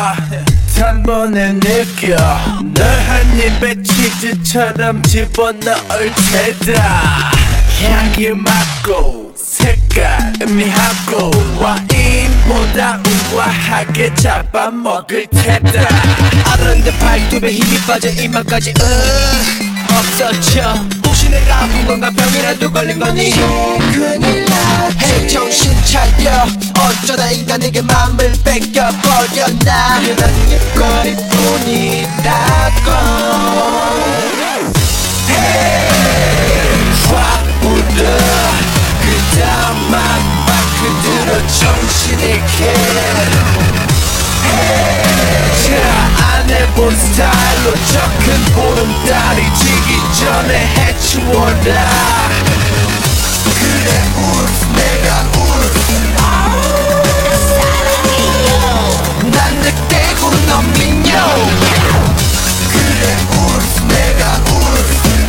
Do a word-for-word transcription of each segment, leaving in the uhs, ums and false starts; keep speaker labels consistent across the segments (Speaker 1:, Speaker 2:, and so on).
Speaker 1: 단번에 느껴 널 한 입에 치즈처럼 집어넣을 테다. 향기 맡고 색깔 의미하고 와인보다 우아하게 잡아먹을 테다.
Speaker 2: 아른데 발톱에 힘이 빠져 이마까지 으 없어져. 혹시 내가 아픈 건가 병이라도 걸린 거니? 큰일 나. 헤이 정신 차려. 어쩌다 인간에게 맘을 뺏겨버렸나. 그게 난 일거리뿐이라고. 헤이 확 울어. 그 다음 막 그대로 정신이 개. 자, 안 해본 스타일로 저 큰 보름달이 지기 전에 해치워라. 그래 울프 내가 울프 사랑해요. 난 늑대고 넌 민요. 그래 울프 내가 울프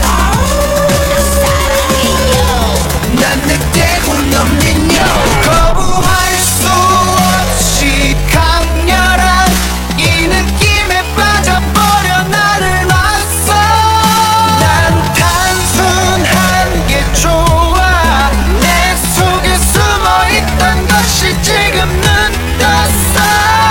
Speaker 2: 사랑해요. 난 늑대고 넌 민요. 거부할 수 없이 강렬한 이 느낌에 빠져버려 나를 놨어. 난 단순한 게 좋아. 내 속에 숨어있던 것이 지금 눈 떴어.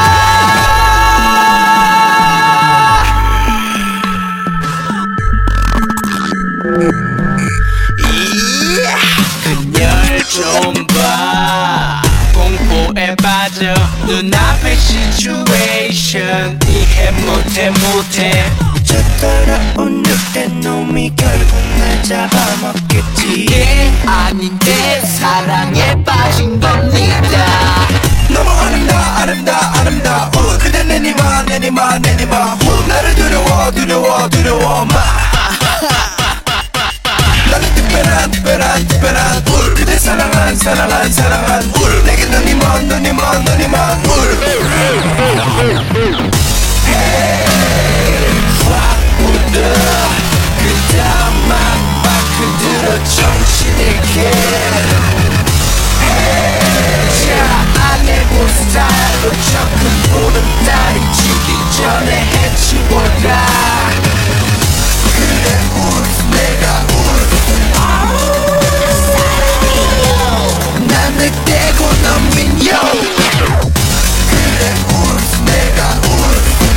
Speaker 2: 그녀를 좀 봐. 공포에 빠져 눈앞의 시츄에이션 이해 못해 못해. 저 따라온 늑대 놈이 결국 날 잡아먹겠지. 예 아닌데 사랑에 빠진 겁니다. 너무 아름다 아름다 아름다워. 그대 내니마 내니마 내니마 나를 두려워 두려워 두려워 마. 나는 특별한 특별한 특별한 울. 그대 사랑한 사랑한 사랑한 울. 내게 눈이 먼 눈이 먼 눈이 먼 울. 헤이 확 울어. 그 다음 막 그대로 정신이 개. 자, 안 해본 스타일로 저 큰 보름달이 지기 전에 해치워라. 그래 울프 내가 울프 사랑해요. 난 늑대고 넌 민요. 그래 울프 내가 울프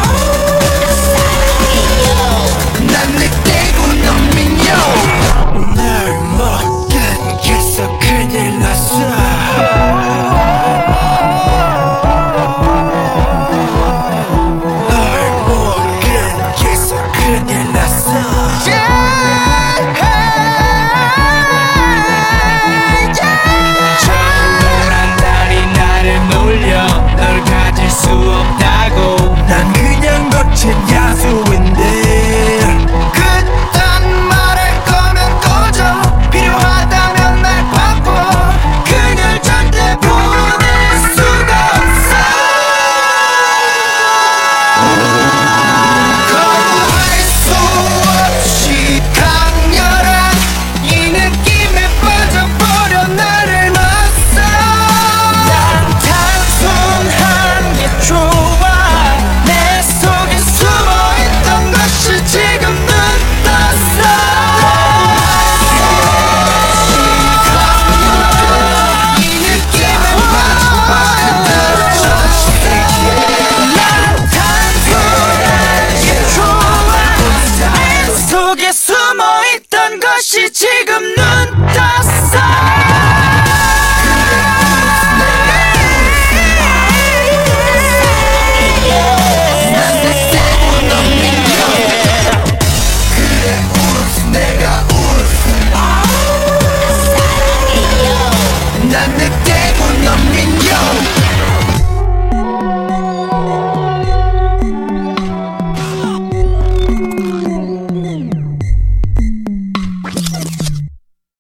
Speaker 2: 사랑해요. 난 늑대고 넌 민요. 날 못 끊겠어 큰일 났어. Oh